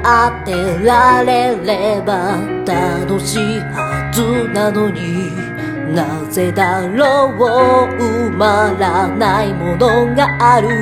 当てられれば楽しいはずなのに、なぜだろう埋まらないものがある。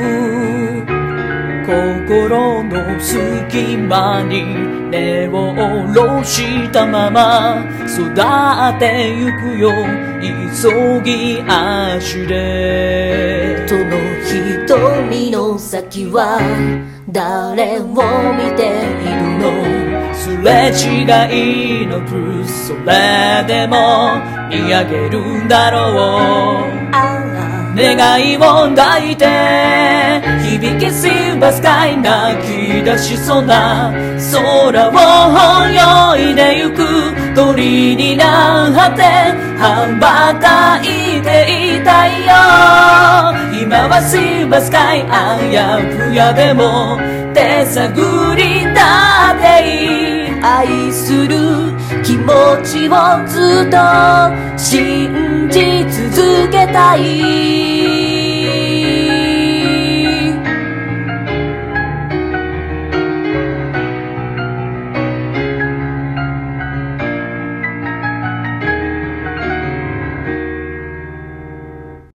心の隙間に根を下ろしたまま育ってゆくよ、急ぎ足で。 その瞳の先は誰を見ているの。 すれ違いのブス、それでも見上げるんだろう。願いを抱いて響きシルバースカイ、泣き出しそうな空を泳いでゆく鳥になって羽ばたいていたいよ。今はシルバースカイ、あやふやでも手探りだっていい。愛する気持ちをずっと信じ続けたい。